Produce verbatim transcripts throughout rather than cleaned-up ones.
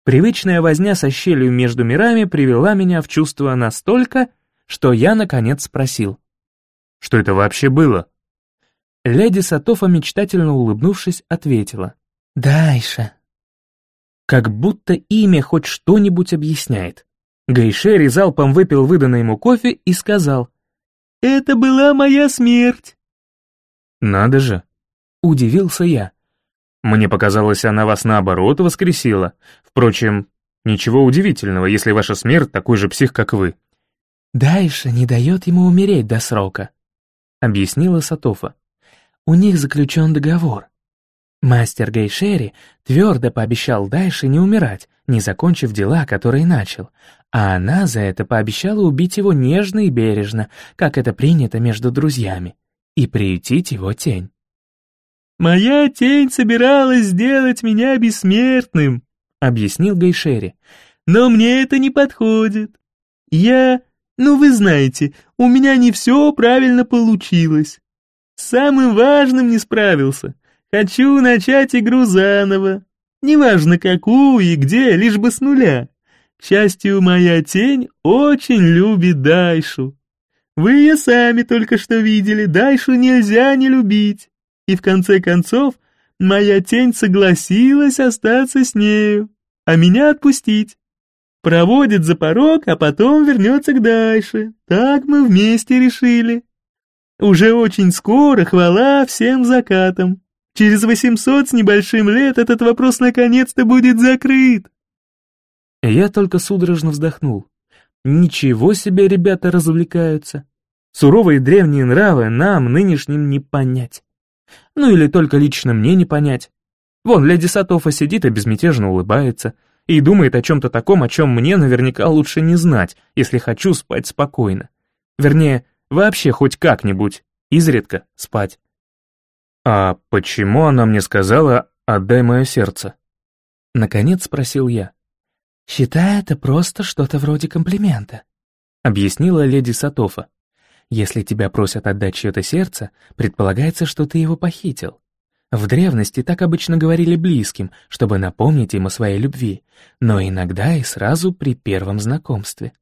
Привычная возня со щелью между мирами привела меня в чувство настолько, что я, наконец, спросил. «Что это вообще было?» Леди Сатофа, мечтательно улыбнувшись, ответила. «Дайша». Как будто имя хоть что-нибудь объясняет. Гайшери залпом выпил выданный ему кофе и сказал. «Это была моя смерть». «Надо же», — удивился я. «Мне показалось, она вас наоборот воскресила. Впрочем, ничего удивительного, если ваша смерть такой же псих, как вы». «Дайша не дает ему умереть до срока», — объяснила Сатофа. «У них заключен договор. Мастер Гайшери твердо пообещал Дайше не умирать, не закончив дела, которые начал, а она за это пообещала убить его нежно и бережно, как это принято между друзьями, и приютить его тень». «Моя тень собиралась сделать меня бессмертным», — объяснил Гайшери. «Но мне это не подходит. Я, ну вы знаете, у меня не все правильно получилось. С самым важным не справился. Хочу начать игру заново. Неважно какую и где, лишь бы с нуля. К счастью, моя тень очень любит Дайшу. Вы ее сами только что видели, Дайшу нельзя не любить. И в конце концов, моя тень согласилась остаться с нею, а меня отпустить. Проводит за порог, а потом вернется к Дайше. Так мы вместе решили. Уже очень скоро, хвала всем закатам. Через восемьсот с небольшим лет этот вопрос наконец-то будет закрыт». Я только судорожно вздохнул. Ничего себе ребята развлекаются. Суровые древние нравы нам, нынешним, не понять. Ну или только лично мне не понять. Вон, леди Сатофа сидит и безмятежно улыбается, и думает о чем-то таком, о чем мне наверняка лучше не знать, если хочу спать спокойно. Вернее, вообще хоть как-нибудь, изредка спать. «А почему она мне сказала «отдай мое сердце»?» Наконец спросил я. «Считай это просто что-то вроде комплимента», — объяснила леди Сатофа. «Если тебя просят отдать чье-то сердце, предполагается, что ты его похитил. В древности так обычно говорили близким, чтобы напомнить им о своей любви, но иногда и сразу при первом знакомстве».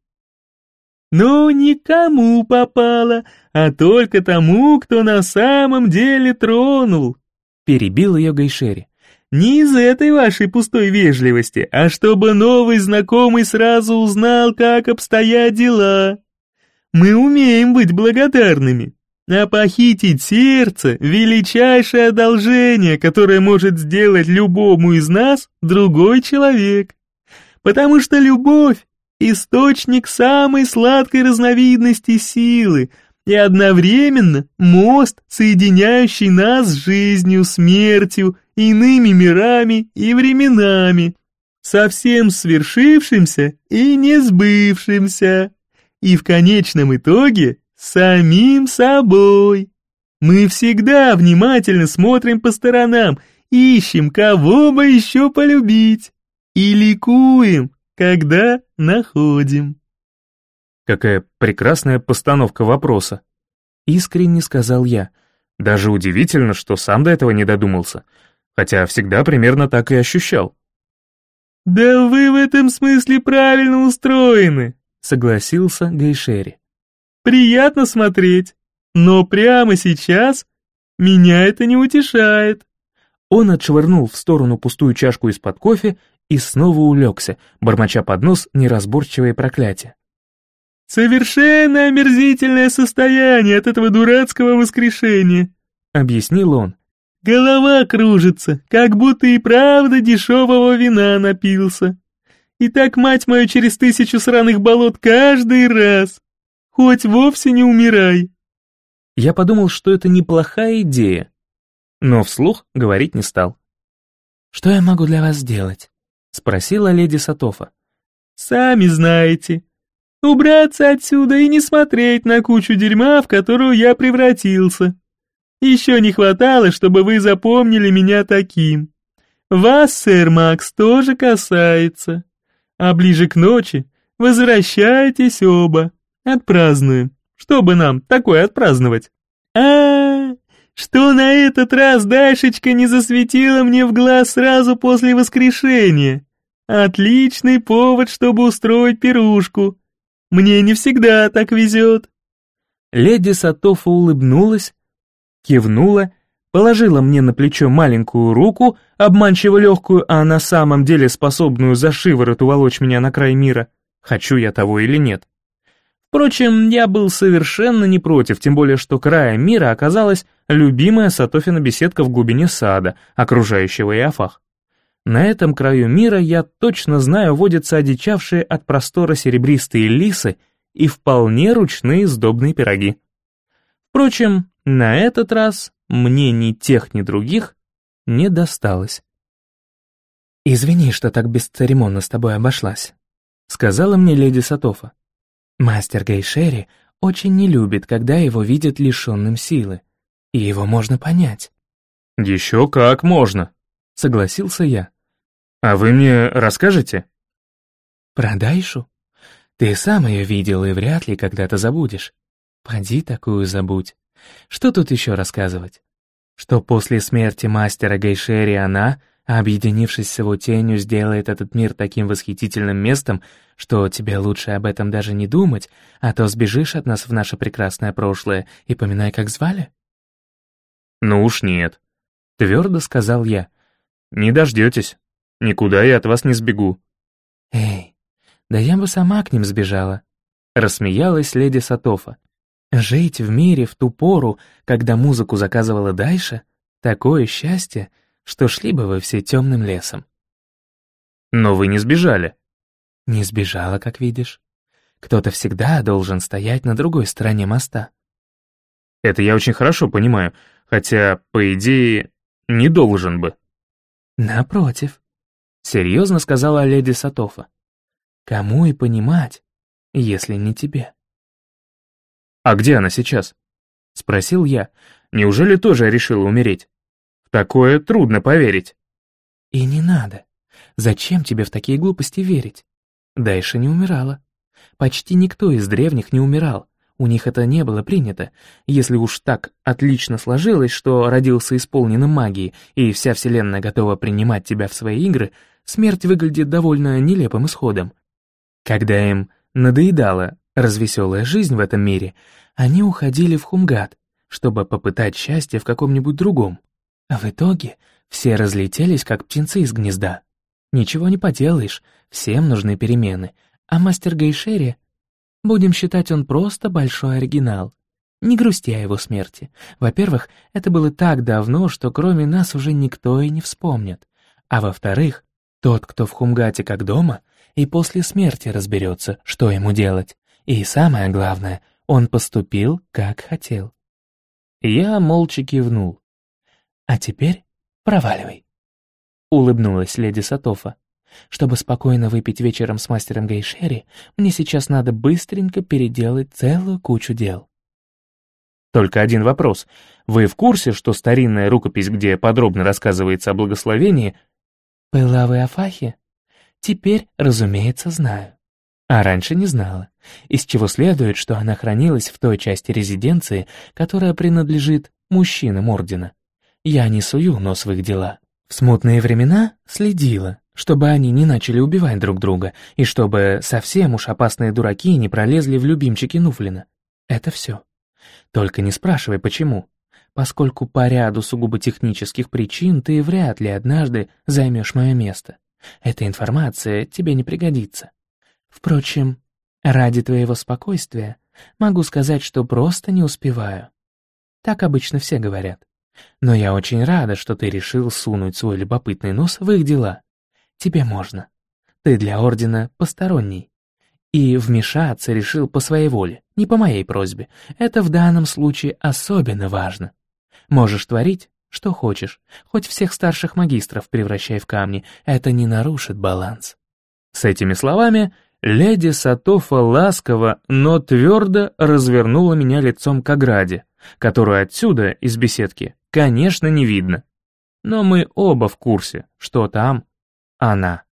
«Ну, никому попало, а только тому, кто на самом деле тронул», — перебил ее Гайшери. «Не из этой вашей пустой вежливости, а чтобы новый знакомый сразу узнал, как обстоят дела. Мы умеем быть благодарными, а похитить сердце — величайшее одолжение, которое может сделать любому из нас другой человек. Потому что любовь — источник самой сладкой разновидности силы и одновременно мост, соединяющий нас с жизнью, смертью, иными мирами и временами, совсем свершившимся и не сбывшимся, и в конечном итоге самим собой. Мы всегда внимательно смотрим по сторонам, ищем, кого бы еще полюбить, и ликуем, когда находим». «Какая прекрасная постановка вопроса», — искренне сказал я. Даже удивительно, что сам до этого не додумался, хотя всегда примерно так и ощущал. «Да вы в этом смысле правильно устроены», — согласился Гайшери. «Приятно смотреть, но прямо сейчас меня это не утешает». Он отшвырнул в сторону пустую чашку из-под кофе и снова улегся, бормоча под нос неразборчивые проклятия. «Совершенно омерзительное состояние от этого дурацкого воскрешения», — объяснил он. «Голова кружится, как будто и правда дешевого вина напился. И так, мать мою, через тысячу сраных болот каждый раз. Хоть вовсе не умирай». Я подумал, что это неплохая идея, но вслух говорить не стал. «Что я могу для вас сделать?» — спросила леди Сатофа. «Сами знаете. Убраться отсюда и не смотреть на кучу дерьма, в которую я превратился. Еще не хватало, чтобы вы запомнили меня таким. Вас, сэр Макс, тоже касается. А ближе к ночи возвращайтесь оба. Отпразднуем. Что бы нам такое отпраздновать? А, что на этот раз Дашечка не засветила мне в глаз сразу после воскрешения? Отличный повод, чтобы устроить пирушку. Мне не всегда так везет». Леди Сатофа улыбнулась, кивнула, положила мне на плечо маленькую руку, обманчиво легкую, а на самом деле способную за шиворот уволочь меня на край мира, хочу я того или нет. Впрочем, я был совершенно не против, тем более что краем мира оказалась любимая Сатофина беседка в глубине сада, окружающего Иофах. На этом краю мира, я точно знаю, водятся одичавшие от простора серебристые лисы и вполне ручные сдобные пироги. Впрочем, на этот раз мне ни тех, ни других не досталось. «Извини, что так бесцеремонно с тобой обошлась», — сказала мне леди Сатофа. «Мастер Гейшери очень не любит, когда его видят лишенным силы, и его можно понять». «Еще как можно», — согласился я. «А вы мне расскажете?» «Про Дайшу? Ты сам ее видел и вряд ли когда-то забудешь. Поди такую забудь. Что тут еще рассказывать? Что после смерти мастера Гейшери она, объединившись с его тенью, сделает этот мир таким восхитительным местом, что тебе лучше об этом даже не думать, а то сбежишь от нас в наше прекрасное прошлое и поминай, как звали?» «Ну уж нет», — твердо сказал я. «Не дождетесь. Никуда я от вас не сбегу». «Эй, да я бы сама к ним сбежала», — рассмеялась леди Сатофа. «Жить в мире в ту пору, когда музыку заказывала Дайша, такое счастье, что шли бы вы все темным лесом». «Но вы не сбежали». «Не сбежала, как видишь. Кто-то всегда должен стоять на другой стороне моста». «Это я очень хорошо понимаю, хотя, по идее, не должен бы». «Напротив», — серьезно сказала леди Сатофа. «Кому и понимать, если не тебе?» «А где она сейчас?» — спросил я. «Неужели тоже решила умереть? В такое трудно поверить». «И не надо. Зачем тебе в такие глупости верить? Дайша не умирала. Почти никто из древних не умирал. У них это не было принято. Если уж так отлично сложилось, что родился исполненным магией, и вся вселенная готова принимать тебя в свои игры, смерть выглядит довольно нелепым исходом. Когда им надоедала развеселая жизнь в этом мире, они уходили в Хумгат, чтобы попытать счастье в каком-нибудь другом. А в итоге все разлетелись, как птенцы из гнезда. Ничего не поделаешь, всем нужны перемены. А мастер Гейшери, будем считать, он просто большой оригинал. Не грусти о его смерти. Во-первых, это было так давно, что кроме нас уже никто и не вспомнит. А во-вторых, тот, кто в Хумгате как дома, и после смерти разберется, что ему делать. И самое главное, он поступил, как хотел. Я молча кивнул. «А теперь проваливай», — улыбнулась леди Сатофа. «Чтобы спокойно выпить вечером с мастером Гейшери, мне сейчас надо быстренько переделать целую кучу дел». «Только один вопрос. Вы в курсе, что старинная рукопись, где подробно рассказывается о благословении...» «Была в Иофахе? Теперь, разумеется, знаю. А раньше не знала, из чего следует, что она хранилась в той части резиденции, которая принадлежит мужчинам Ордена. Я не сую нос в их дела. В смутные времена следила, чтобы они не начали убивать друг друга, и чтобы совсем уж опасные дураки не пролезли в любимчики Нуфлина. Это все. Только не спрашивай, почему, поскольку по ряду сугубо технических причин ты вряд ли однажды займешь мое место. Эта информация тебе не пригодится. Впрочем, ради твоего спокойствия могу сказать, что просто не успеваю. Так обычно все говорят. Но я очень рада, что ты решил сунуть свой любопытный нос в их дела. Тебе можно. Ты для Ордена посторонний. И вмешаться решил по своей воле, не по моей просьбе. Это в данном случае особенно важно. Можешь творить, что хочешь, хоть всех старших магистров превращай в камни, это не нарушит баланс». С этими словами леди Сатофа ласково, но твердо развернула меня лицом к ограде, которую отсюда, из беседки, конечно, не видно. Но мы оба в курсе, что там она.